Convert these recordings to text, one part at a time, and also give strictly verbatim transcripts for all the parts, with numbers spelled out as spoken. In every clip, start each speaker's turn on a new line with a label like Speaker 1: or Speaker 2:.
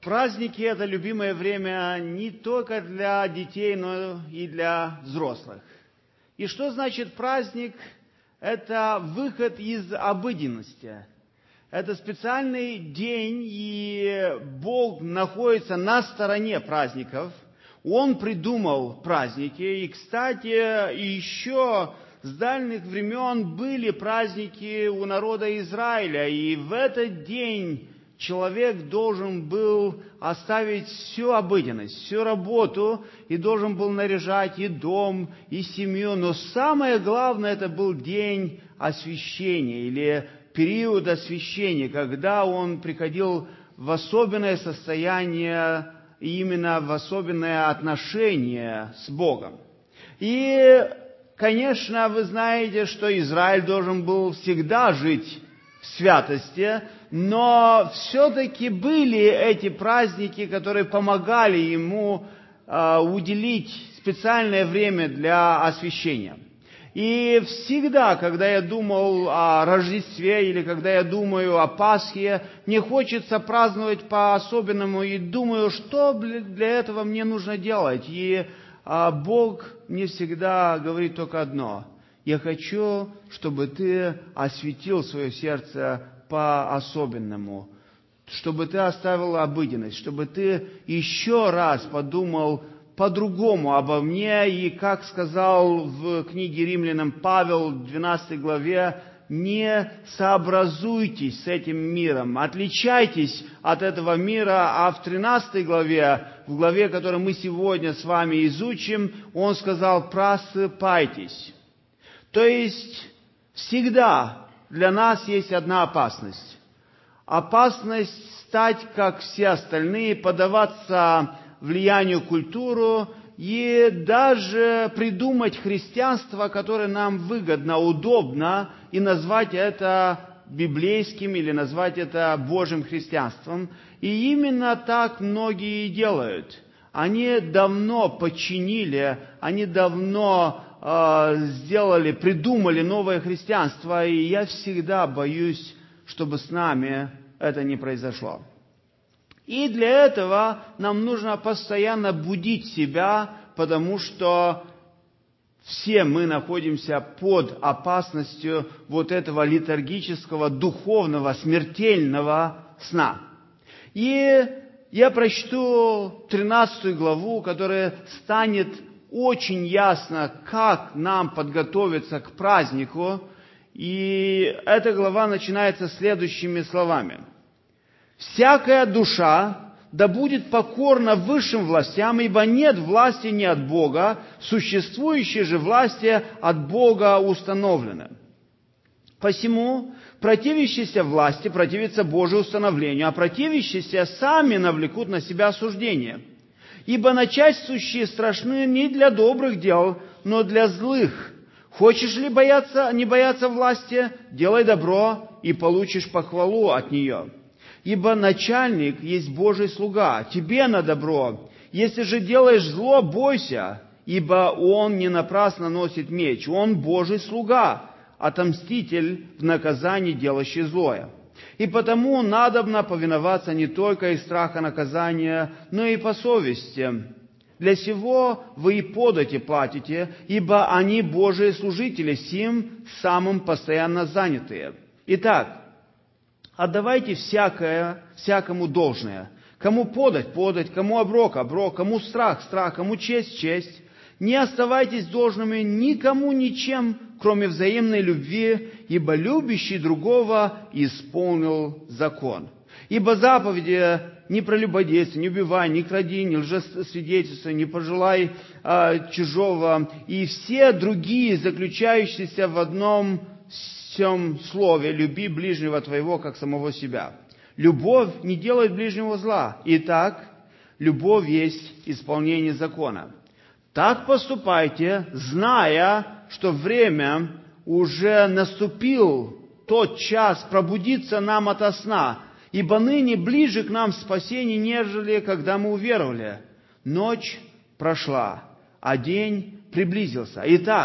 Speaker 1: Праздники – это любимое время не только для детей, но и для взрослых. И что значит праздник? Это выход из обыденности. Это специальный день, и Бог находится на стороне праздников. Он придумал праздники. И, кстати, еще с дальних времен были праздники у народа Израиля. И в этот день человек должен был оставить всю обыденность, всю работу, и должен был наряжать и дом, и семью. Но самое главное, это был день освящения, или период освящения, когда он приходил в особенное состояние, именно в особенное отношение с Богом. И, конечно, вы знаете, что Израиль должен был всегда жить в святости, но все-таки были эти праздники, которые помогали ему э, уделить специальное время для освящения. И всегда, когда я думал о Рождестве или когда я думаю о Пасхе, мне хочется праздновать по-особенному и думаю, что для этого мне нужно делать. И э, Бог мне всегда говорит только одно: я хочу, чтобы ты осветил свое сердце по-особенному, чтобы ты оставил обыденность, чтобы ты еще раз подумал по-другому обо мне. И, как сказал в книге Римлянам Павел в двенадцатой главе, не сообразуйтесь с этим миром, отличайтесь от этого мира. А в тринадцатой главе, в главе, которую мы сегодня с вами изучим, он сказал: просыпайтесь. То есть всегда для нас есть одна опасность. Опасность стать, как все остальные, поддаваться влиянию культуры и даже придумать христианство, которое нам выгодно, удобно, и назвать это библейским или назвать это Божьим христианством. И именно так многие и делают. Они давно подчинили, они давно сделали, придумали новое христианство, и я всегда боюсь, чтобы с нами это не произошло. И для этого нам нужно постоянно будить себя, потому что все мы находимся под опасностью вот этого литургического, духовного, смертельного сна. И я прочту тринадцатую главу, которая станет очень ясно, как нам подготовиться к празднику. И эта глава начинается следующими словами: «Всякая душа да будет покорна высшим властям, ибо нет власти не от Бога, существующие же власти от Бога установлены. Посему противящиеся власти противятся Божию установлению, а противящиеся сами навлекут на себя осуждение. Ибо начальствующие страшны не для добрых дел, но для злых. Хочешь ли бояться, не бояться власти? Делай добро, и получишь похвалу от нее. Ибо начальник есть Божий слуга, тебе на добро. Если же делаешь зло, бойся, ибо он не напрасно носит меч. Он Божий слуга, отомститель в наказании, делающий злое. И потому надобно повиноваться не только из страха наказания, но и по совести. Для сего вы и подати платите, ибо они Божии служители, сим самым постоянно занятые. Итак, отдавайте всякое, всякому должное. Кому подать – подать, кому оброк – оброк, кому страх – страх, кому честь – честь. Не оставайтесь должными никому ничем, кроме взаимной любви, ибо любящий другого исполнил закон. Ибо заповеди: не прелюбодействуй, не убивай, не кради, не лжесвидетельствуй, не пожелай а, чужого, и все другие, заключающиеся в одном всем слове: люби ближнего твоего, как самого себя. Любовь не делает ближнего зла. Итак, любовь есть исполнение закона. Так поступайте, зная, что время уже наступил, тот час пробудиться нам ото сна, ибо ныне ближе к нам спасение, нежели когда мы уверовали. Ночь прошла, а день приблизился. Итак,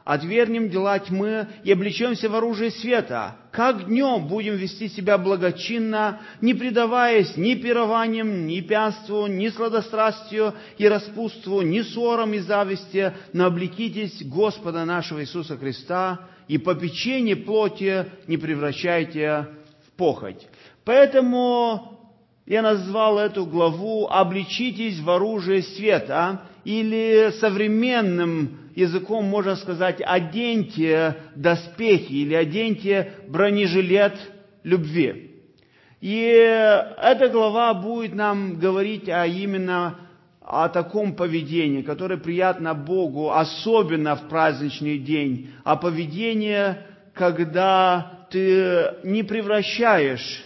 Speaker 1: Отвергнем дела тьмы и облечемся в оружие света. Как днем будем вести себя благочинно, не предаваясь ни пированиям, ни пьянству, ни сладострастию и распутству, ни ссорам и зависти, но облекитесь Господа нашего Иисуса Христа и попечение плоти не превращайте в похоть. Поэтому я назвал эту главу «Облечитесь в оружие света», или современным языком можно сказать «оденьте доспехи» или «оденьте бронежилет любви». И эта глава будет нам говорить о, именно о таком поведении, которое приятно Богу, особенно в праздничный день, о поведении, когда ты не превращаешь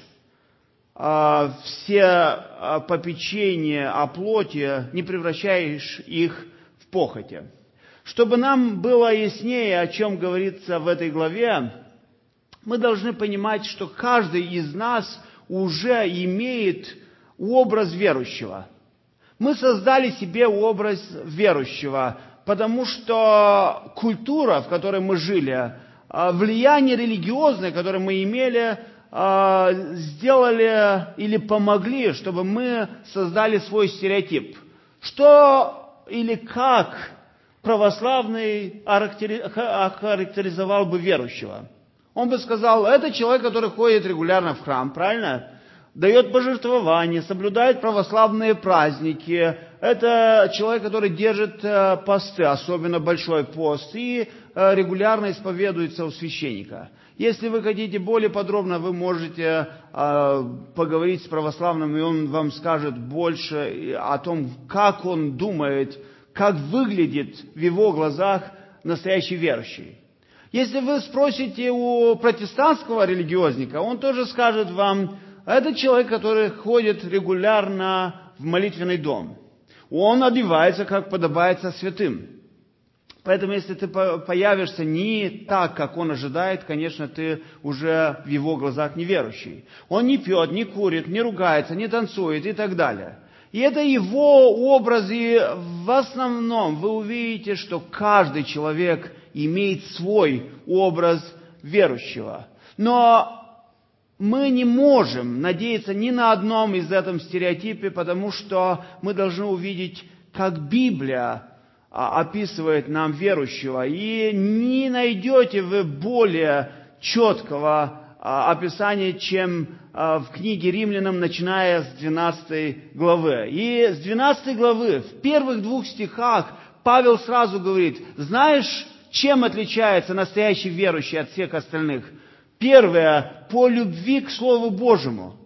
Speaker 1: все попечения о плоти, не превращаешь их в похоти. Чтобы нам было яснее, о чем говорится в этой главе, мы должны понимать, что каждый из нас уже имеет образ верующего. Мы создали себе образ верующего, потому что культура, в которой мы жили, влияние религиозное, которое мы имели, сделали или помогли, чтобы мы создали свой стереотип. Что или как православный охарактеризовал бы верующего? Он бы сказал, это человек, который ходит регулярно в храм, правильно? Дает пожертвования, соблюдает православные праздники. Это человек, который держит посты, особенно большой пост, и регулярно исповедуется у священника. Если вы хотите более подробно, вы можете э, поговорить с православным, и он вам скажет больше о том, как он думает, как выглядит в его глазах настоящий верующий. Если вы спросите у протестантского религиозника, он тоже скажет вам, это человек, который ходит регулярно в молитвенный дом. Он одевается, как подобается святым. Поэтому, если ты появишься не так, как он ожидает, конечно, ты уже в его глазах неверующий. Он не пьет, не курит, не ругается, не танцует и так далее. И это его образ, и в основном вы увидите, что каждый человек имеет свой образ верующего. Но мы не можем надеяться ни на одном из этом стереотипе, потому что мы должны увидеть, как Библия описывает нам верующего, и не найдете вы более четкого описания, чем в книге Римлянам, начиная с двенадцатой главы. И с двенадцатой главы, в первых двух стихах, Павел сразу говорит, знаешь, чем отличается настоящий верующий от всех остальных? Первое, по любви к Слову Божьему.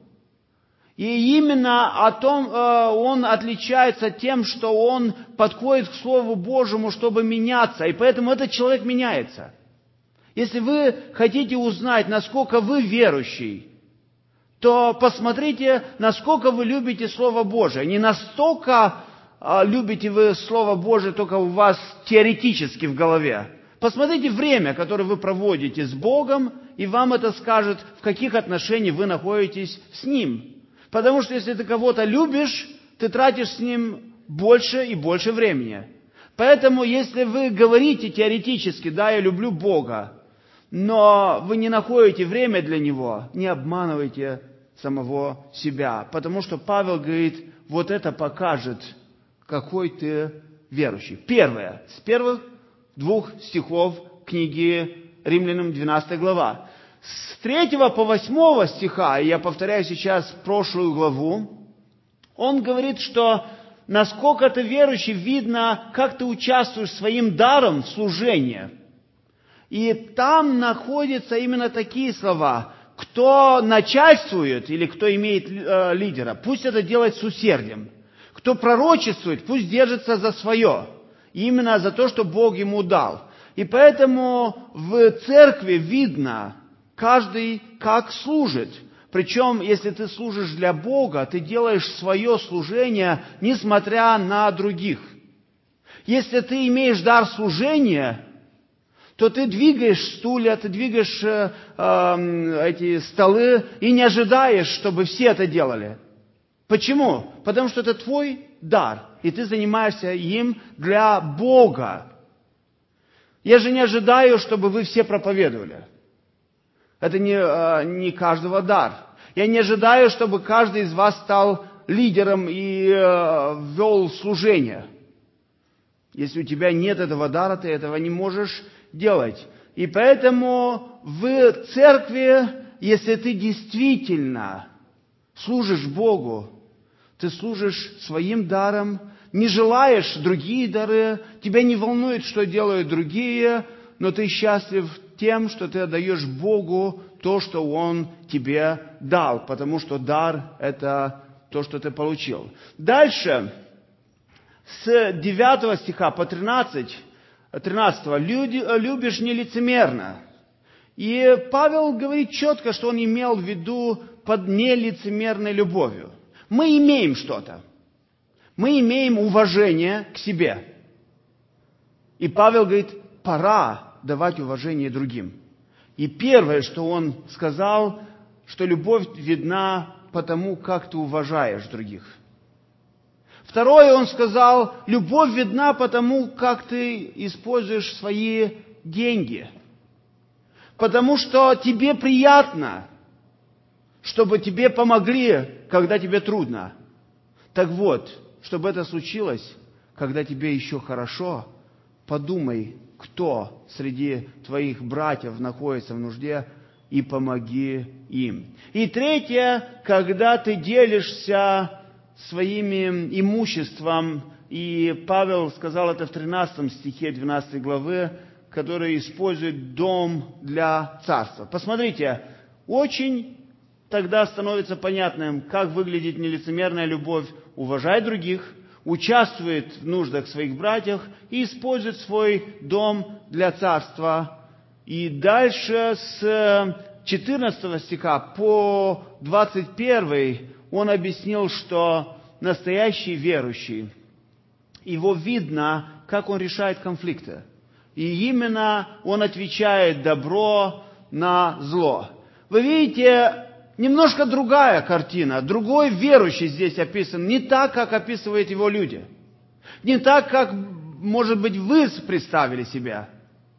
Speaker 1: И именно о том он отличается тем, что он подходит к Слову Божьему, чтобы меняться. И поэтому этот человек меняется. Если вы хотите узнать, насколько вы верующий, то посмотрите, насколько вы любите Слово Божие. Не настолько любите вы Слово Божие, только у вас теоретически в голове. Посмотрите время, которое вы проводите с Богом, и вам это скажет, в каких отношениях вы находитесь с Ним. Потому что если ты кого-то любишь, ты тратишь с ним больше и больше времени. Поэтому, если вы говорите теоретически, да, я люблю Бога, но вы не находите время для Него, не обманывайте самого себя. Потому что Павел говорит, вот это покажет, какой ты верующий. Первое, с первых двух стихов книги Римлянам двенадцатая глава. С третьего по восьмого стиха, и я повторяю сейчас прошлую главу, он говорит, что насколько ты верующий, видно, как ты участвуешь своим даром в служении. И там находятся именно такие слова. Кто начальствует или кто имеет э, лидера, пусть это делает с усердием. Кто пророчествует, пусть держится за свое. Именно за то, что Бог ему дал. И поэтому в церкви видно, каждый как служит. Причем, если ты служишь для Бога, ты делаешь свое служение, несмотря на других. Если ты имеешь дар служения, то ты двигаешь стулья, ты двигаешь э, э, эти столы и не ожидаешь, чтобы все это делали. Почему? Потому что это твой дар, и ты занимаешься им для Бога. Я же не ожидаю, чтобы вы все проповедовали. Это не, не каждого дар. Я не ожидаю, чтобы каждый из вас стал лидером и вел служение. Если у тебя нет этого дара, ты этого не можешь делать. И поэтому в церкви, если ты действительно служишь Богу, ты служишь своим даром, не желаешь другие дары, тебя не волнует, что делают другие, но ты счастлив тем, что ты отдаешь Богу то, что Он тебе дал, потому что дар – это то, что ты получил. Дальше, с девятого стиха по тринадцать, тринадцатого, «Любишь нелицемерно». И Павел говорит четко, что он имел в виду под нелицемерной любовью. Мы имеем что-то. Мы имеем уважение к себе. И Павел говорит, пора давать уважение другим. И первое, что он сказал, что любовь видна потому, как ты уважаешь других. Второе, он сказал, любовь видна потому, как ты используешь свои деньги. Потому что тебе приятно, чтобы тебе помогли, когда тебе трудно. Так вот, чтобы это случилось, когда тебе еще хорошо, подумай, кто среди твоих братьев находится в нужде, и помоги им. И третье, когда ты делишься своим имуществом, и Павел сказал это в тринадцатом стихе двенадцатой главы, который использует дом для царства. Посмотрите, очень тогда становится понятным, как выглядит нелицемерная любовь. Уважает других, участвует в нуждах своих братьев и использует свой дом для царства. И дальше с четырнадцатого стиха по двадцать первый он объяснил, что настоящий верующий, его видно, как он решает конфликты. И именно он отвечает добро на зло. Вы видите, немножко другая картина, другой верующий здесь описан, не так, как описывают его люди. Не так, как, может быть, вы представили себя.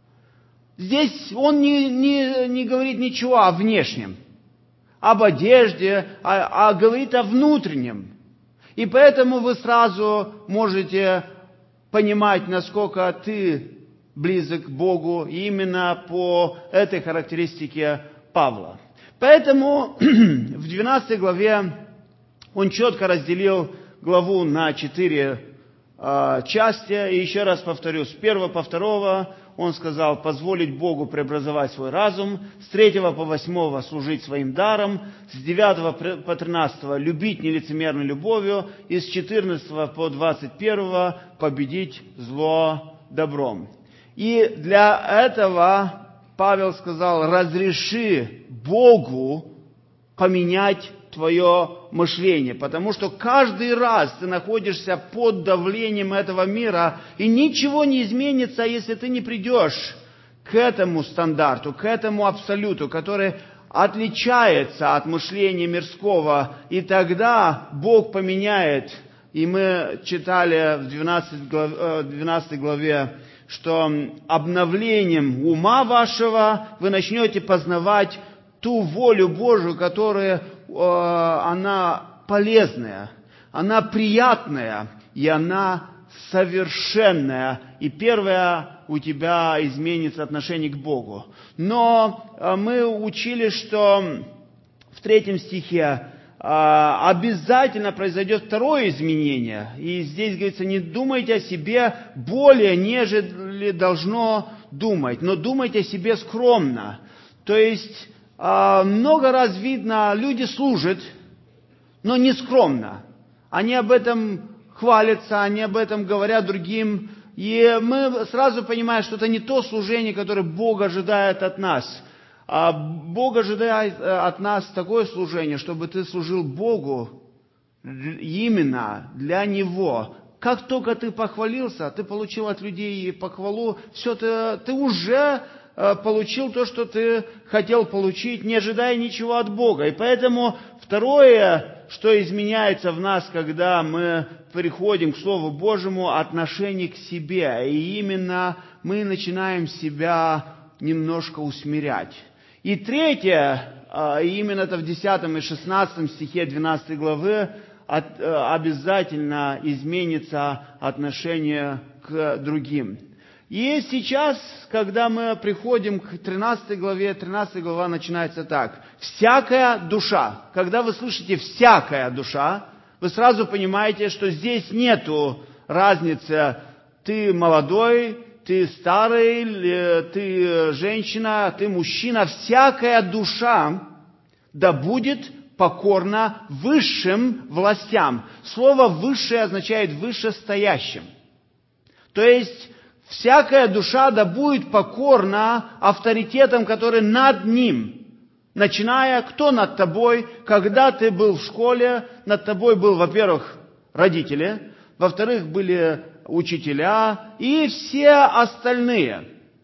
Speaker 1: Здесь он не, не, не говорит ничего о внешнем, об одежде, а, а говорит о внутреннем. И поэтому вы сразу можете понимать, насколько ты близок к Богу, именно по этой характеристике Павла. Поэтому в двенадцатой главе он четко разделил главу на четыре э, части. И еще раз повторю, с первого по второго он сказал позволить Богу преобразовать свой разум, с третьего по восьмого служить своим даром, с девятого по тринадцатого любить нелицемерной любовью, и с четырнадцатого по двадцать первого победить зло добром. И для этого Павел сказал, разреши Богу поменять твое мышление, потому что каждый раз ты находишься под давлением этого мира, и ничего не изменится, если ты не придешь к этому стандарту, к этому абсолюту, который отличается от мышления мирского, и тогда Бог поменяет. И мы читали в двенадцатой главе, что обновлением ума вашего вы начнете познавать ту волю Божию, которая э, она полезная, она приятная, и она совершенная. И первое, у тебя изменится отношение к Богу. Но э, мы учили, что в третьем стихе обязательно произойдет второе изменение. И здесь говорится, не думайте о себе более, нежели должно думать, но думайте о себе скромно. То есть, много раз видно, люди служат, но не скромно. Они об этом хвалятся, они об этом говорят другим. И мы сразу понимаем, что это не то служение, которое Бог ожидает от нас. А Бог ожидает от нас такое служение, чтобы ты служил Богу именно для Него. Как только ты похвалился, ты получил от людей похвалу, все, ты, ты уже получил то, что ты хотел получить, не ожидая ничего от Бога. И поэтому второе, что изменяется в нас, когда мы приходим к Слову Божьему, отношение к себе. И именно мы начинаем себя немножко усмирять. И третье, именно это в десятом и шестнадцатом стихе двенадцатой главы, обязательно изменится отношение к другим. И сейчас, когда мы приходим к тринадцатой главе, тринадцатая глава начинается так. «Всякая душа». Когда вы слышите «всякая душа», вы сразу понимаете, что здесь нету разницы, ты молодой, ты старый, ты женщина, ты мужчина. Всякая душа да будет покорна высшим властям. Слово «высшее» означает «вышестоящим». То есть, всякая душа да будет покорна авторитетам, которые над ним. Начиная, кто над тобой, когда ты был в школе, над тобой был, во-первых, родители, во-вторых, были учителя и все остальные.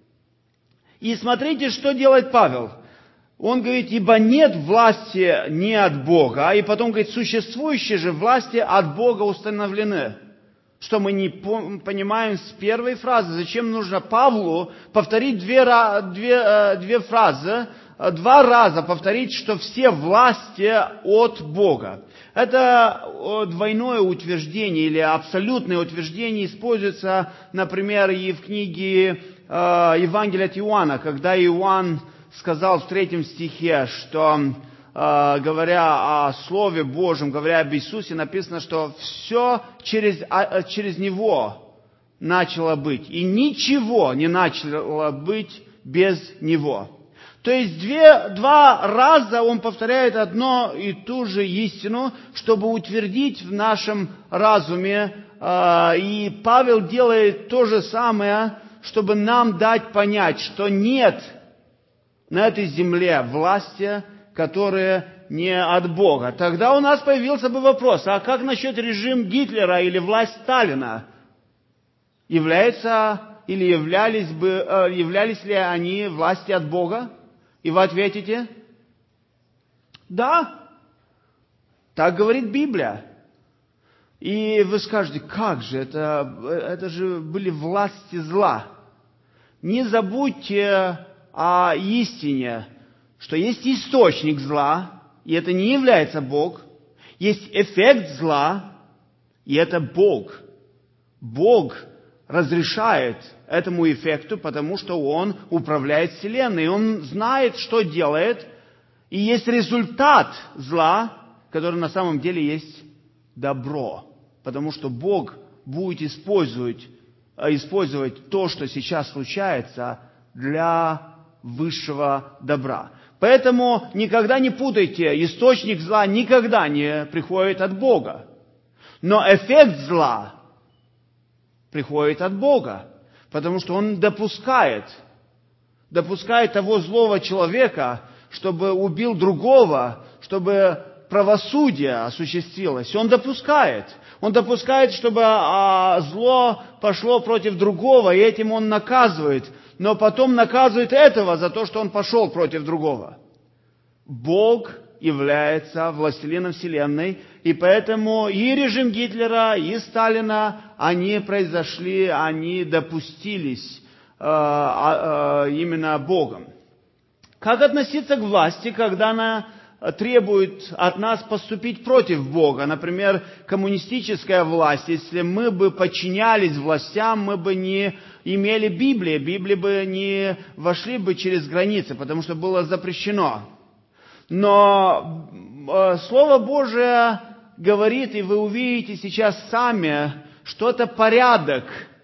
Speaker 1: И смотрите, что делает Павел. Он говорит, ибо нет власти не от Бога, и потом говорит, существующие же власти от Бога установлены. Что мы не понимаем с первой фразы, зачем нужно Павлу повторить две, две, две фразы, два раза повторить, что все власти от Бога. Это двойное утверждение или абсолютное утверждение используется, например, и в книге Евангелия от Иоанна, когда Иоанн сказал в третьем стихе, что, говоря о Слове Божьем, говоря об Иисусе, написано, что все через, через Него начало быть, и ничего не начало быть без Него. То есть две, два раза он повторяет одно и ту же истину, чтобы утвердить в нашем разуме. И Павел делает то же самое, чтобы нам дать понять, что нет на этой земле власти, которые не от Бога. Тогда у нас появился бы вопрос, а как насчет режим Гитлера или власть Сталина? Является или являлись, бы, являлись ли они власти от Бога? И вы ответите, да, так говорит Библия. И вы скажете, как же, это, это же были власти зла. Не забудьте о истине, что есть источник зла, и это не является Бог. Есть эффект зла, и это Бог. Бог разрешает этому эффекту, потому что Он управляет Вселенной. Он знает, что делает. И есть результат зла, который на самом деле есть добро. Потому что Бог будет использовать, использовать то, что сейчас случается, для высшего добра. Поэтому никогда не путайте, источник зла никогда не приходит от Бога. Но эффект зла приходит от Бога, потому что Он допускает, допускает того злого человека, чтобы убил другого, чтобы правосудие осуществилось. Он допускает. Он допускает, чтобы а, зло пошло против другого, и этим Он наказывает. Но потом наказывает этого за то, что он пошел против другого. Бог является властелином Вселенной, и поэтому и режим Гитлера, и Сталина, они произошли, они допустились э, э, именно Богом. Как относиться к власти, когда она требует от нас поступить против Бога? Например, коммунистическая власть, если мы бы подчинялись властям, мы бы не имели Библии, Библии бы не вошли бы через границы, потому что было запрещено. Но э, Слово Божие говорит, и вы увидите сейчас сами, что это порядок,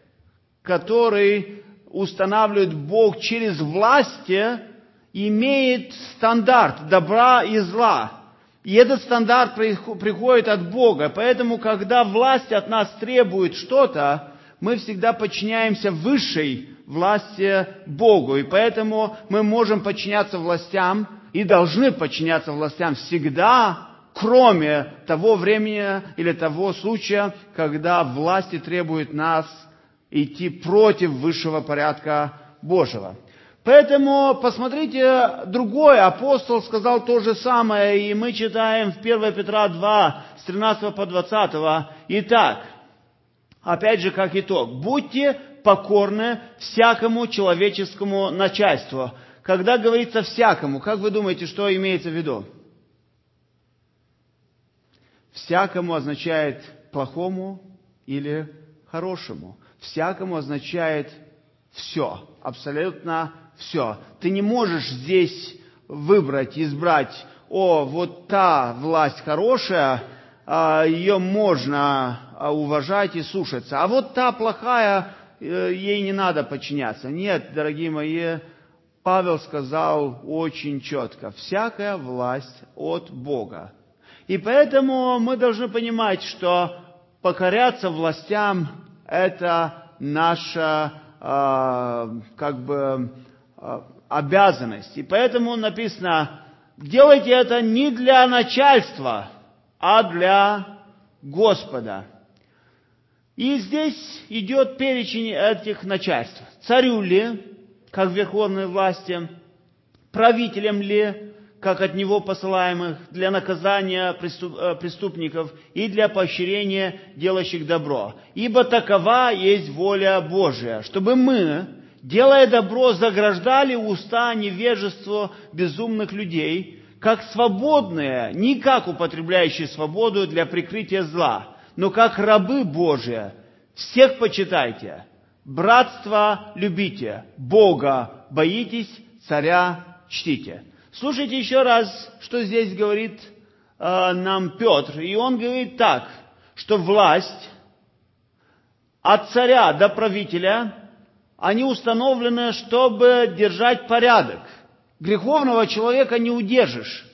Speaker 1: который устанавливает Бог через власти, имеет стандарт добра и зла. И этот стандарт приходит от Бога. Поэтому, когда власть от нас требует что-то, мы всегда подчиняемся высшей власти Богу. И поэтому мы можем подчиняться властям и должны подчиняться властям всегда, кроме того времени или того случая, когда власти требуют нас идти против высшего порядка Божьего. Поэтому, посмотрите, другой апостол сказал то же самое, и мы читаем в первое Петра два, с тринадцатого по двадцатый. Итак, опять же, как итог, будьте покорны всякому человеческому начальству. Когда говорится «всякому», как вы думаете, что имеется в виду? «Всякому» означает плохому или хорошему. «Всякому» означает все, абсолютно все. Ты не можешь здесь выбрать, избрать: о, вот та власть хорошая, ее можно уважать и слушаться, а вот та плохая, ей не надо подчиняться. Нет, дорогие мои, Павел сказал очень четко: всякая власть от Бога. И поэтому мы должны понимать, что покоряться властям – это наша э, как бы э, обязанность. И поэтому написано: делайте это не для начальства, а для Господа. И здесь идет перечень этих начальств. Царю ли, как верховной власти, правителям ли, как от него посылаемых, для наказания преступников и для поощрения делающих добро. Ибо такова есть воля Божия, чтобы мы, делая добро, заграждали уста невежеству безумных людей, как свободные, не как употребляющие свободу для прикрытия зла, но как рабы Божии. Всех почитайте, братство любите, Бога боитесь, царя чтите. Слушайте еще раз, что здесь говорит э, нам Петр. И он говорит так, что власть от царя до правителя, они установлены, чтобы держать порядок. Греховного человека не удержишь.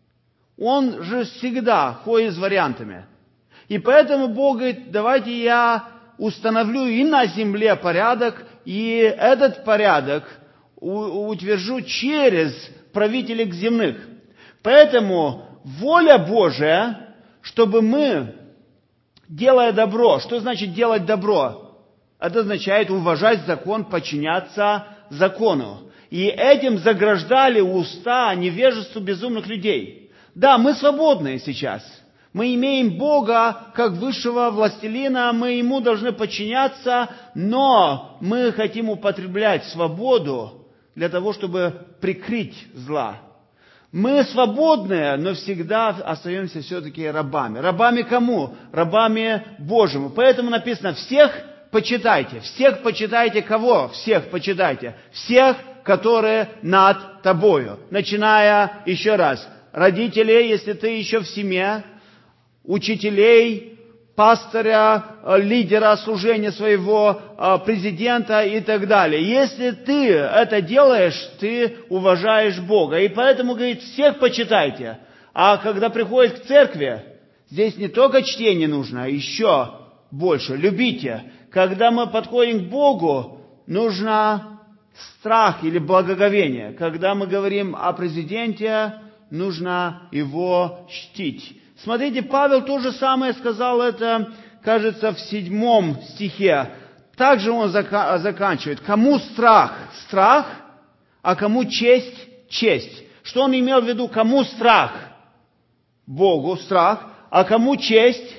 Speaker 1: Он же всегда ходит с вариантами. И поэтому Бог говорит: давайте я установлю и на земле порядок, и этот порядок утвержу через правителей земных. Поэтому воля Божия, чтобы мы, делая добро, что значит делать добро? Это означает уважать закон, подчиняться закону. И этим заграждали уста невежеству безумных людей. Да, мы свободны сейчас. Мы имеем Бога как высшего властелина, мы Ему должны подчиняться, но мы хотим употреблять свободу для того, чтобы прикрыть зла. Мы свободные, но всегда остаемся все-таки рабами. Рабами кому? Рабами Божьему. Поэтому написано: всех почитайте. Всех почитайте кого? Всех почитайте. Всех, которые над тобою. Начиная, еще раз, родителей, если ты еще в семье, учителей, пастыря, лидера служения своего, президента и так далее. Если ты это делаешь, ты уважаешь Бога. И поэтому, говорит, всех почитайте. А когда приходит к церкви, здесь не только чтение нужно, а еще больше. Любите. Когда мы подходим к Богу, нужно страх или благоговение. Когда мы говорим о президенте, нужно его чтить. Смотрите, Павел то же самое сказал, это, кажется, в седьмом стихе. Также он зака- заканчивает. Кому страх? Страх, а кому честь? Честь. Что он имел в виду? Кому страх? Богу страх, а кому честь?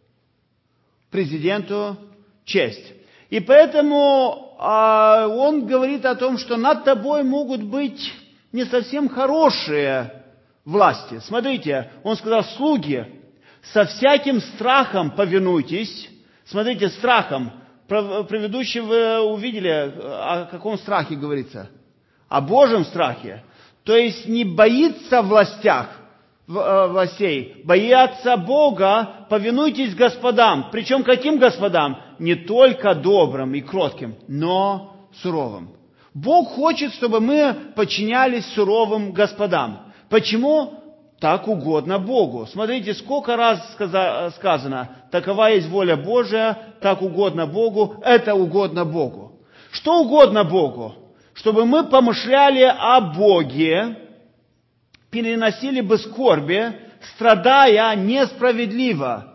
Speaker 1: Президенту честь. И поэтому а, он говорит о том, что над тобой могут быть не совсем хорошие власти. Смотрите, он сказал: слуги, со всяким страхом повинуйтесь. Смотрите, страхом. Про предыдущее вы увидели, о каком страхе говорится? О Божьем страхе. То есть не боится властях, властей, боятся Бога, повинуйтесь господам. Причем каким господам? Не только добрым и кротким, но суровым. Бог хочет, чтобы мы подчинялись суровым господам. Почему? Так угодно Богу. Смотрите, сколько раз сказано: такова есть воля Божия, так угодно Богу, это угодно Богу. Что угодно Богу? Чтобы мы помышляли о Боге, переносили бы скорби, страдая несправедливо.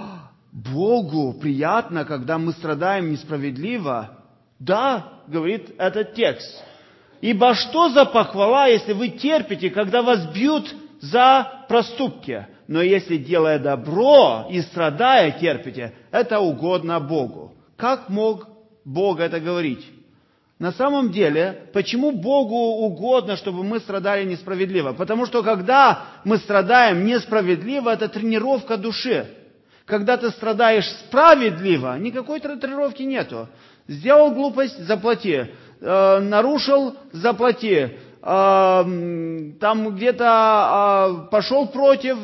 Speaker 1: Богу приятно, когда мы страдаем несправедливо. Да, говорит этот текст. Ибо что за похвала, если вы терпите, когда вас бьют за проступки? Но если, делая добро и страдая, терпите, это угодно Богу. Как мог Бога это говорить. На самом деле, почему Богу угодно, чтобы мы страдали несправедливо? Потому что когда мы страдаем несправедливо, это тренировка души. Когда ты страдаешь справедливо, никакой тренировки нету. Сделал глупость – заплати. Э, нарушил – заплати. Э, там где-то э, пошел против,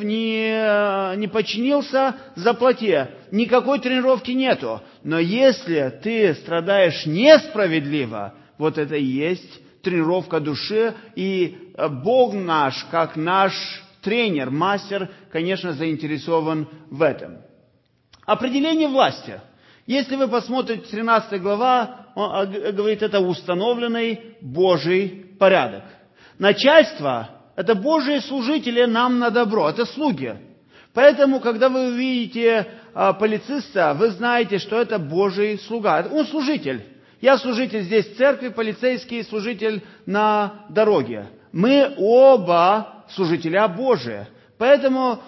Speaker 1: не, не подчинился – заплати. Никакой тренировки нету. Но если ты страдаешь несправедливо, вот это и есть тренировка души. И Бог наш, как наш тренер, мастер, конечно, заинтересован в этом. Определение власти. Если вы посмотрите тринадцатая глава, он говорит, это установленный Божий порядок. Начальство – это Божьи служители нам на добро, это слуги. Поэтому, когда вы увидите а, полициста, вы знаете, что это Божий слуга. Он служитель. Я служитель здесь в церкви, полицейский служитель на дороге. Мы оба служителя Божия. Поэтому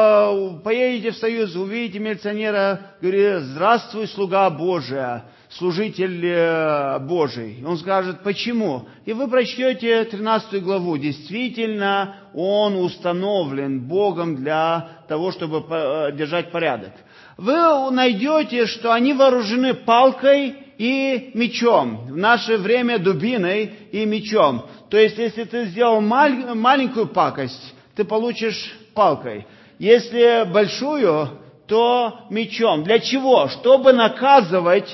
Speaker 1: э, поедете в Союз, увидите милиционера, говорит: здравствуй, слуга Божия, служитель э, Божий. Он скажет: почему? И вы прочтете тринадцатую главу. Действительно, он установлен Богом для того, чтобы э, держать порядок. Вы найдете, что они вооружены палкой и мечом. В наше время дубиной и мечом. То есть, если ты сделал маль, маленькую пакость, ты получишь палкой. Если большую, то мечом. Для чего? Чтобы наказывать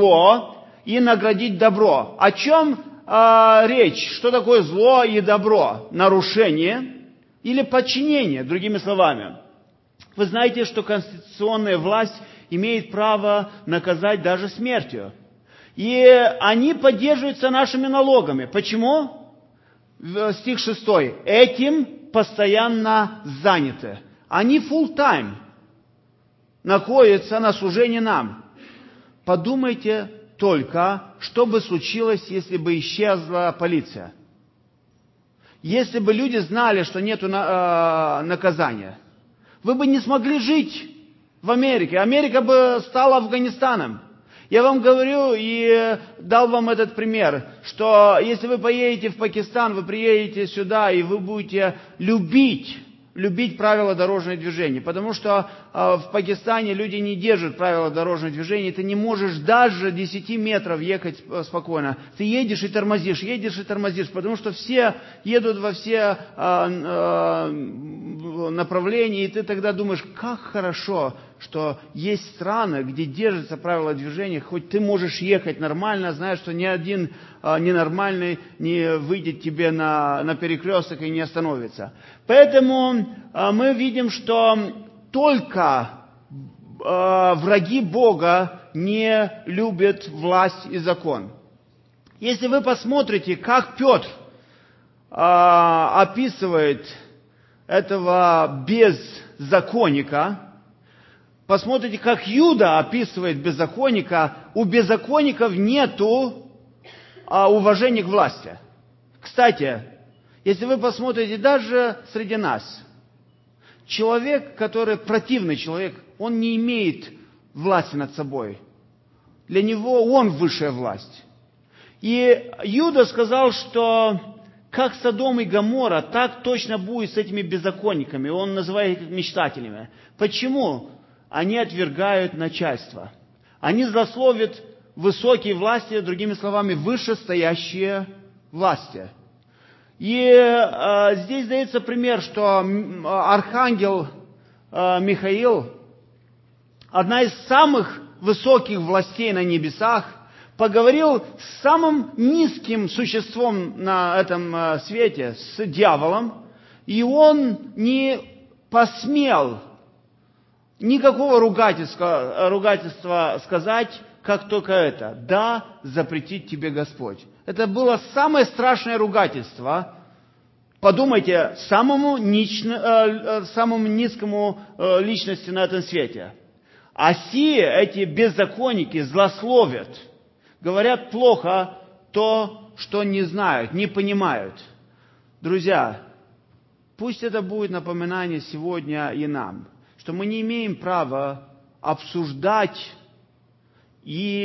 Speaker 1: зло и наградить добро. О чем э, речь? Что такое зло и добро? Нарушение или подчинение, другими словами. Вы знаете, что конституционная власть имеет право наказать даже смертью. И они поддерживаются нашими налогами. Почему? Стих шестой. Этим постоянно заняты. Они full-time находятся на служении нам. Подумайте только, что бы случилось, если бы исчезла полиция. Если бы люди знали, что нет наказания. Вы бы не смогли жить в Америке. Америка бы стала Афганистаном. Я вам говорю и дал вам этот пример, что если вы поедете в Пакистан, вы приедете сюда, и вы будете любить, любить правила дорожного движения. Потому что э, в Пакистане люди не держат правила дорожного движения. Ты не можешь даже десяти метров ехать спокойно. Ты едешь и тормозишь, едешь и тормозишь, потому что все едут во все э, э, направления, и ты тогда думаешь, как хорошо, что есть страны, где держатся правила движения, хоть ты можешь ехать нормально, зная, что ни один а, ненормальный не выйдет тебе на, на перекресток и не остановится. Поэтому а, мы видим, что только а, враги Бога не любят власть и закон. Если вы посмотрите, как Петр а, описывает этого беззаконника, посмотрите, как Иуда описывает беззаконника. У беззаконников нету а, уважения к власти. Кстати, если вы посмотрите даже среди нас, человек, который противный человек, он не имеет власти над собой. Для него он высшая власть. И Иуда сказал, что как Содом и Гоморра, так точно будет с этими беззаконниками. Он называет их мечтателями. Почему? Они отвергают начальство. Они злословят высокие власти, другими словами, вышестоящие власти. И э, здесь дается пример, что архангел э, Михаил, одна из самых высоких властей на небесах, поговорил с самым низким существом на этом э, свете, с дьяволом, и он не посмел никакого ругательства, ругательства сказать, как только это. Да, запретит тебе Господь. Это было самое страшное ругательство. Подумайте, самому, нично, э, самому низкому э, личности на этом свете. А сие, эти беззаконники, злословят, говорят плохо то, что не знают, не понимают. Друзья, пусть это будет напоминание сегодня и нам, что мы не имеем права обсуждать и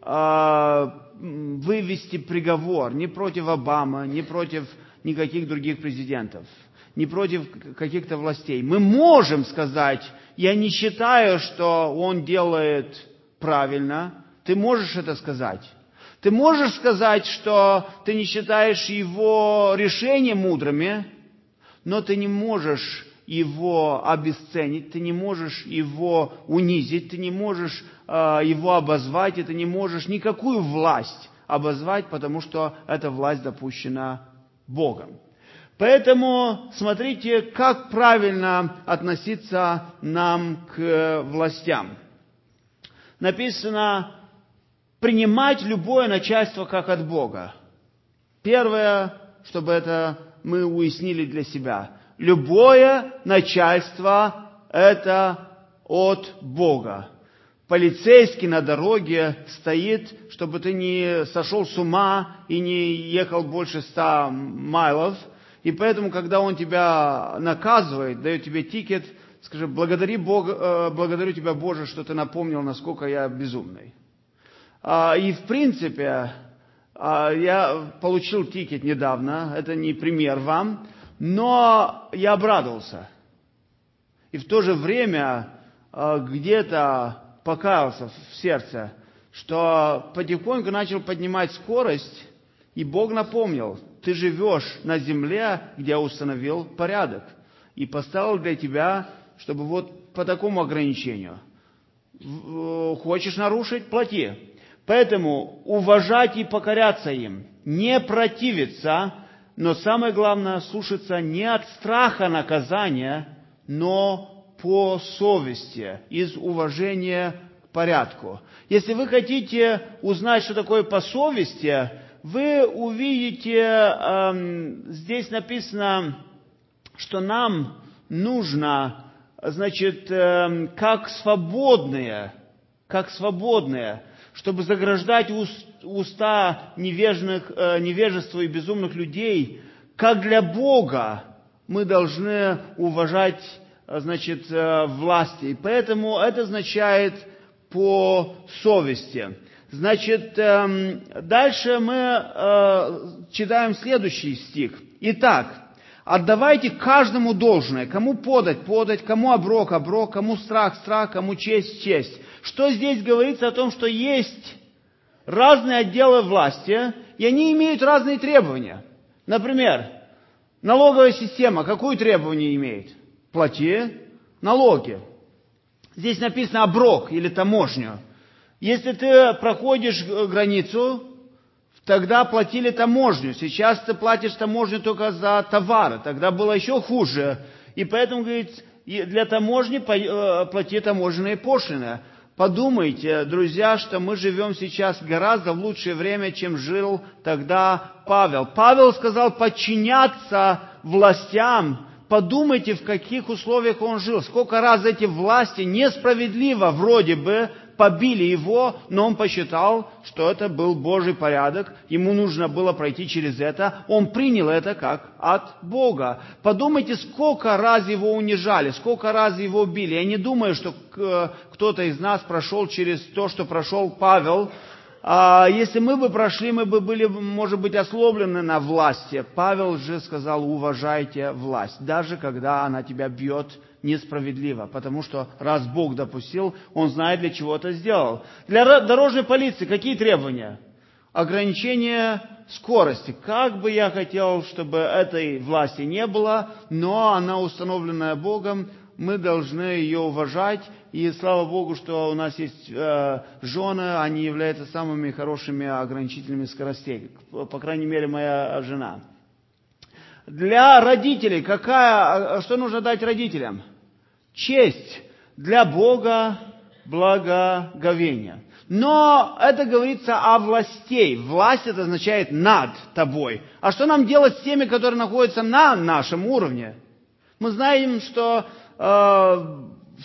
Speaker 1: э, вывести приговор не против Обамы, не против никаких других президентов, не против каких-то властей. Мы можем сказать, я не считаю, что он делает правильно. Ты можешь это сказать. Ты можешь сказать, что ты не считаешь его решения мудрыми, но ты не можешь его обесценить, ты не можешь его унизить, ты не можешь э, его обозвать, и ты не можешь никакую власть обозвать, потому что эта власть допущена Богом. Поэтому смотрите, как правильно относиться нам к властям. Написано, принимать любое начальство как от Бога. Первое, чтобы это мы уяснили для себя. Любое начальство – это от Бога. Полицейский на дороге стоит, чтобы ты не сошел с ума и не ехал больше ста майлов. И поэтому, когда он тебя наказывает, дает тебе тикет, скажи, благодари Бога, благодарю тебя, Боже, что ты напомнил, насколько я безумный. И в принципе, я получил тикет недавно, это не пример вам, но я обрадовался. И в то же время где-то покаялся в сердце, что потихоньку начал поднимать скорость, и Бог напомнил, ты живешь на земле, где я установил порядок, и поставил для тебя, чтобы вот по такому ограничению. Хочешь нарушить – плати. Поэтому уважать и покоряться им, не противиться, но самое главное слушаться не от страха наказания, но по совести, из уважения к порядку. Если вы хотите узнать, что такое по совести, вы увидите, эм, здесь написано, что нам нужно, значит, эм, как свободные, как свободные, чтобы заграждать уста невежных, невежества и безумных людей, как для Бога мы должны уважать, значит, власти. И поэтому это означает по совести. Значит, дальше мы читаем следующий стих. Итак, отдавайте каждому должное. Кому подать – подать, кому оброк – оброк, кому страх – страх, кому честь – честь. Что здесь говорится о том, что есть разные отделы власти, и они имеют разные требования. Например, налоговая система какое требование имеет? Плати налоги. Здесь написано оброк или таможню. Если ты проходишь границу, тогда платили таможню. Сейчас ты платишь таможню только за товары. Тогда было еще хуже. И поэтому, говорит, для таможни плати таможенные пошлины. Подумайте, друзья, что мы живем сейчас гораздо в лучшее время, чем жил тогда Павел. Павел сказал подчиняться властям. Подумайте, в каких условиях он жил. Сколько раз эти власти несправедливо вроде бы побили его, но он посчитал, что это был Божий порядок, ему нужно было пройти через это, он принял это как от Бога. Подумайте, сколько раз его унижали, сколько раз его били. Я не думаю, что кто-то из нас прошел через то, что прошел Павел. Если мы бы прошли, мы бы были, может быть, ослаблены на власти. Павел же сказал, уважайте власть, даже когда она тебя бьет несправедливо, потому что раз Бог допустил, Он знает, для чего это сделал. Для дорожной полиции какие требования? Ограничение скорости. Как бы я хотел, чтобы этой власти не было, но она установленная Богом, мы должны ее уважать. И слава Богу, что у нас есть э, жены, они являются самыми хорошими ограничителями скоростей. По крайней мере, моя жена. Для родителей, какая, что нужно дать родителям? Честь. Для Бога благоговение. Но это говорится о властей. Власть это означает над тобой. А что нам делать с теми, которые находятся на нашем уровне? Мы знаем, что э,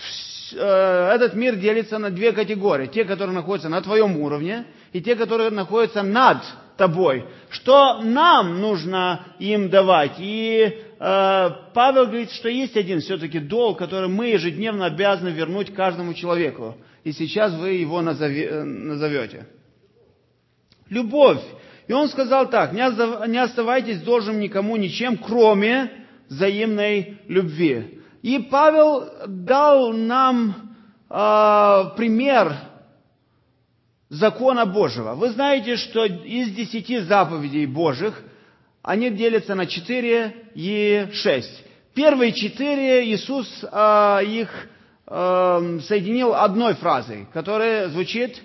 Speaker 1: э, этот мир делится на две категории. Те, которые находятся на твоем уровне, и те, которые находятся над тобой. Что нам нужно им давать? И э, Павел говорит, что есть один все-таки долг, который мы ежедневно обязаны вернуть каждому человеку. И сейчас вы его назове, назовете. Любовь. И он сказал так: не оставайтесь должным никому ничем, кроме взаимной любви. И Павел дал нам э, пример закона Божьего. Вы знаете, что из десяти заповедей Божьих они делятся на четыре и шесть. Первые четыре Иисус э, их э, соединил одной фразой, которая звучит...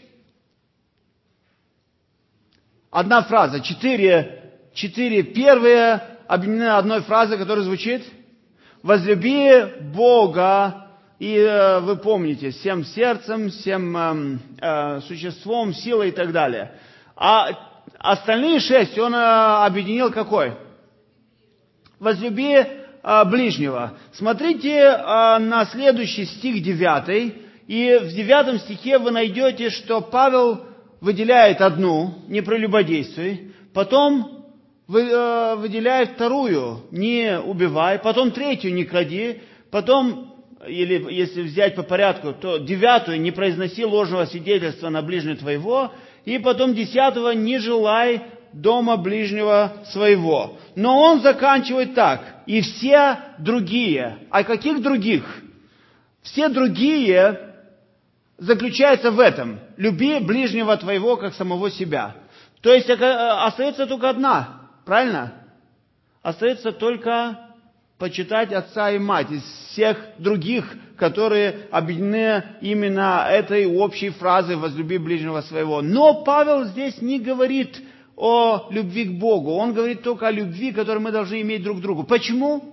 Speaker 1: Одна фраза. Четыре, четыре первые объединены одной фразой, которая звучит: «Возлюби Бога». И э, вы помните, всем сердцем, всем э, э, существом, силой и так далее. А остальные шесть он э, объединил какой? «Возлюби э, ближнего». Смотрите э, на следующий стих девятый. И в девятом стихе вы найдете, что Павел выделяет одну: не прелюбодействуй, потом выделяет вторую: не убивай, потом третью: не кради, потом, или если взять по порядку, то девятую: не произноси ложного свидетельства на ближнего твоего, и потом десятого: не желай дома ближнего своего. Но он заканчивает так: и все другие. А каких других? Все другие заключается в этом: люби ближнего твоего, как самого себя. То есть остается только одна, правильно? Остается только почитать отца и мать из всех других, которые объединены именно этой общей фразой «возлюби ближнего своего». Но Павел здесь не говорит о любви к Богу, он говорит только о любви, которую мы должны иметь друг к другу. Почему?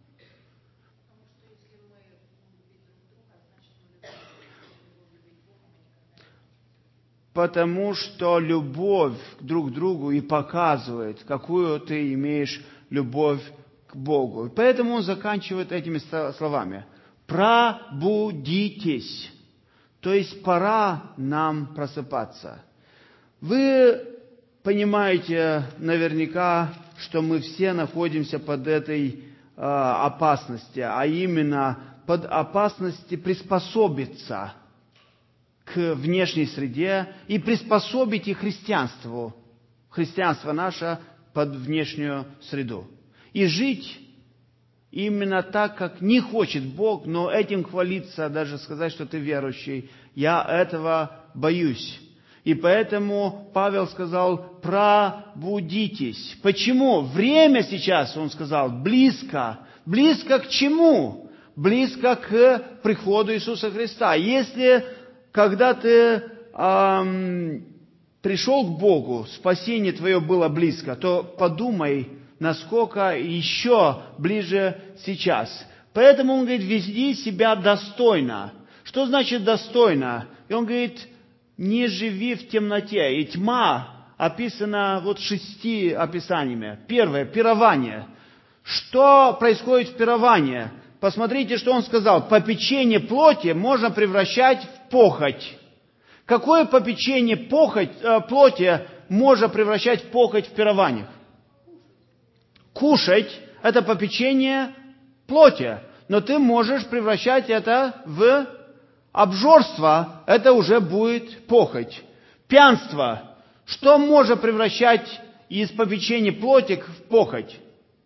Speaker 1: Потому что любовь друг к другу и показывает, какую ты имеешь любовь к Богу. Поэтому он заканчивает этими словами: пробудитесь. То есть пора нам просыпаться. Вы понимаете наверняка, что мы все находимся под этой э, опасностью, а именно под опасностью приспособиться к внешней среде и приспособить и христианству, христианство наше под внешнюю среду. И жить именно так, как не хочет Бог, но этим хвалиться, даже сказать, что ты верующий, я этого боюсь. И поэтому Павел сказал: пробудитесь. Почему? Время сейчас, он сказал, близко. Близко к чему? Близко к приходу Иисуса Христа. Если когда ты эм, пришел к Богу, спасение твое было близко, то подумай, насколько еще ближе сейчас. Поэтому он говорит: веди себя достойно. Что значит достойно? И он говорит: не живи в темноте. И тьма описана вот шести описаниями. Первое — пирование. Что происходит в пировании? Посмотрите, что он сказал. Попечение плоти можно превращать в похоть. Какое попечение похоть, э, плоти можно превращать в похоть в пированиях? Кушать – это попечение плоти. Но ты можешь превращать это в обжорство. Это уже будет похоть. Пьянство. Что можно превращать из попечения плоти в похоть?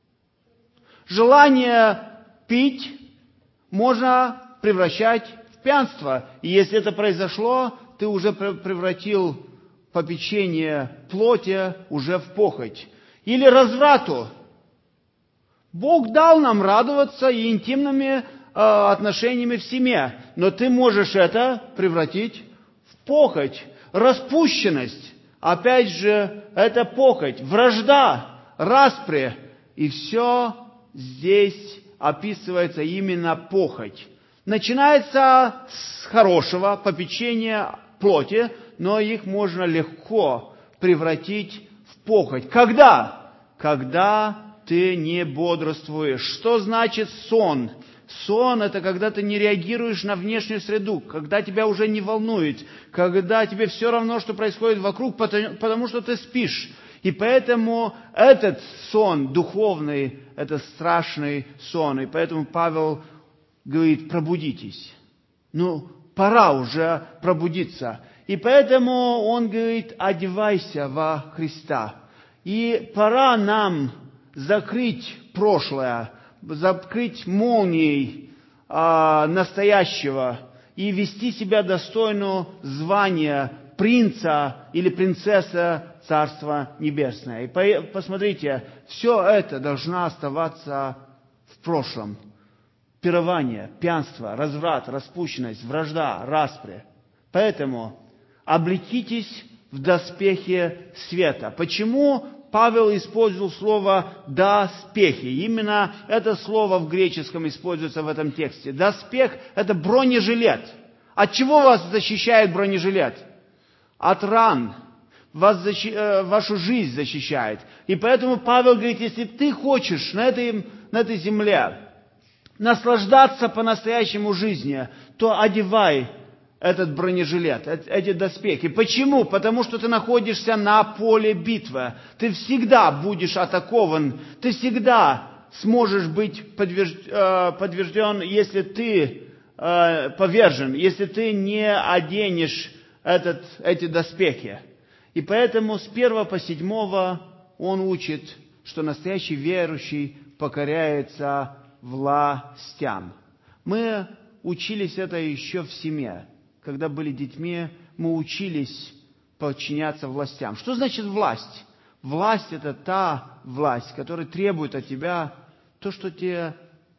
Speaker 1: Желание пить можно превращать в пьянство. И если это произошло, ты уже превратил попечение плоти уже в похоть. Или разврату. Бог дал нам радоваться и интимными э, отношениями в семье, но ты можешь это превратить в похоть. Распущенность, опять же, это похоть. Вражда, распри. И все здесь описывается именно похоть. Начинается с хорошего попечения плоти, но их можно легко превратить в похоть. Когда? Когда ты не бодрствуешь. Что значит сон? Сон – это когда ты не реагируешь на внешнюю среду, когда тебя уже не волнует, когда тебе все равно, что происходит вокруг, потому что ты спишь. И поэтому этот сон духовный – это страшный сон. И поэтому Павел говорит: пробудитесь. Ну, пора уже пробудиться. И поэтому он говорит, одевайся во Христа. И пора нам закрыть прошлое, закрыть молнией а, настоящего и вести себя достойно звания принца или принцессы Царства Небесное. И посмотрите, все это должно оставаться в прошлом. Пирование, пьянство, разврат, распущенность, вражда, распри. Поэтому облекитесь в доспехи света. Почему Павел использовал слово «доспехи»? Именно это слово в греческом используется в этом тексте. Доспех – это бронежилет. От чего вас защищает бронежилет? От ран. Вас защи... Вашу жизнь защищает. И поэтому Павел говорит, если ты хочешь на этой, на этой земле наслаждаться по-настоящему жизнью, то одевай этот бронежилет, эти доспехи. Почему? Потому что ты находишься на поле битвы. Ты всегда будешь атакован. Ты всегда сможешь быть подтвержден, если ты повержен, если ты не оденешь этот, эти доспехи. И поэтому с первого по седьмого он учит, что настоящий верующий покоряется властям. Мы учились это еще в семье. Когда были детьми, мы учились подчиняться властям. Что значит власть? Власть – это та власть, которая требует от тебя то, что тебе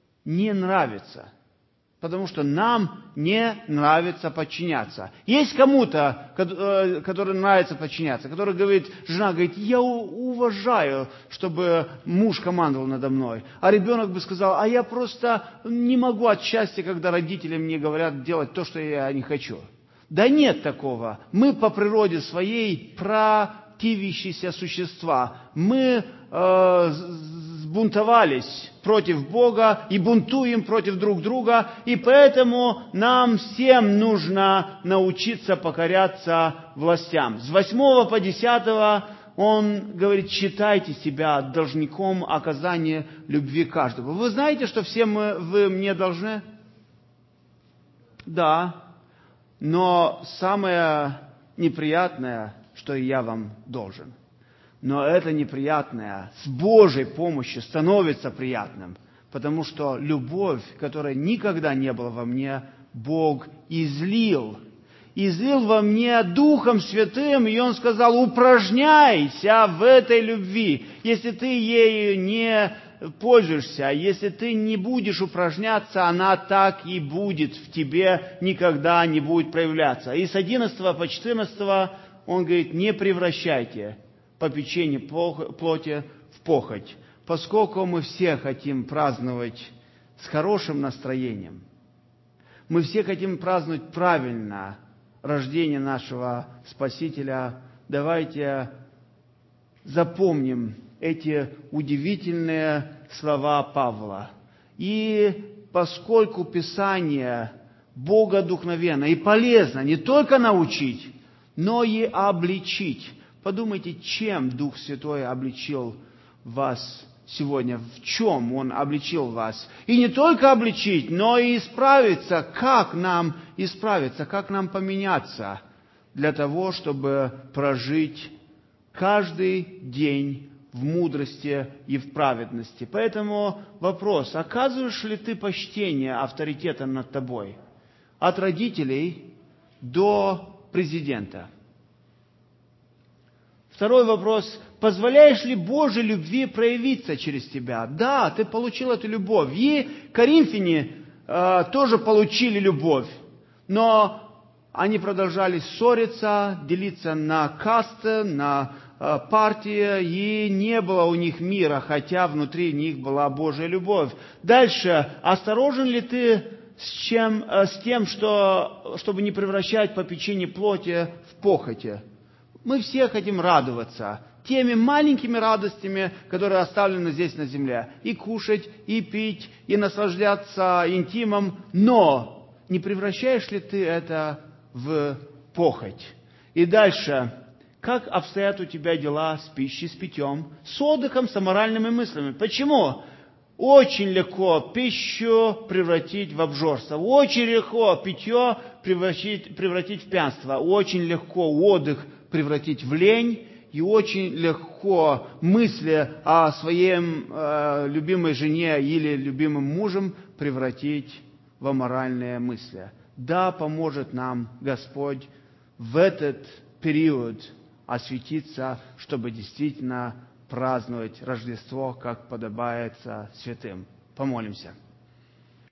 Speaker 1: не нравится. Потому что нам не нравится подчиняться. Есть кому-то, который нравится подчиняться, который говорит, жена говорит, я уважаю, чтобы муж командовал надо мной. А ребенок бы сказал, а я просто не могу от счастья, когда родители мне говорят делать то, что я не хочу. Да нет такого. Мы по природе своей противящиеся существа. Мы э, сбунтовались против Бога и бунтуем против друг друга, и поэтому нам всем нужно научиться покоряться властям. С восьмого по десятого он говорит, считайте себя должником оказания любви каждого. Вы знаете, что все мы, вы мне должны? Да, но самое неприятное, что и я вам должен. Но это неприятное с Божьей помощью становится приятным, потому что любовь, которая никогда не была во мне, Бог излил. Излил во мне Духом Святым, и Он сказал, упражняйся в этой любви. Если ты ею не пользуешься, если ты не будешь упражняться, она так и будет в тебе, никогда не будет проявляться. И с одиннадцатого по четырнадцатого Он говорит, не превращайте попечение плоти в похоть, поскольку мы все хотим праздновать с хорошим настроением. Мы все хотим праздновать правильно рождение нашего Спасителя. Давайте запомним эти удивительные слова Павла. И поскольку Писание богодухновенно и полезно не только научить, но и обличить. Подумайте, чем Дух Святой обличил вас сегодня, в чем Он обличил вас. И не только обличить, но и исправиться. Как нам исправиться, как нам поменяться для того, чтобы прожить каждый день в мудрости и в праведности. Поэтому вопрос, оказываешь ли ты почтение авторитетам над тобой? От родителей до президента. Второй вопрос. Позволяешь ли Божьей любви проявиться через тебя? Да, ты получил эту любовь. И коринфяне э, тоже получили любовь. Но они продолжали ссориться, делиться на касты, на э, партии. И не было у них мира, хотя внутри них была Божья любовь. Дальше. Осторожен ли ты с, чем, э, с тем, что, чтобы не превращать попечение плоти в похоти? Мы все хотим радоваться теми маленькими радостями, которые оставлены здесь на земле. И кушать, и пить, и наслаждаться интимом. Но не превращаешь ли ты это в похоть? И дальше. Как обстоят у тебя дела с пищей, с питьем, с отдыхом, с аморальными мыслями? Почему? Очень легко пищу превратить в обжорство. Очень легко питье превратить, превратить в пьянство. Очень легко отдых превратить в лень. И очень легко мысли о своей э, любимой жене или любимом мужем превратить в аморальные мысли. Да, поможет нам Господь в этот период осветиться, чтобы действительно праздновать Рождество, как подобается святым. Помолимся.